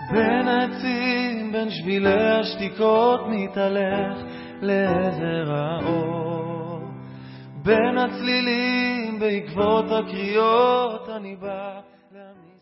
בין העצים, בין שבילי השתיקות מתהלך לעבר האור. בין הצלילים, בעקבות הקריאות אני בא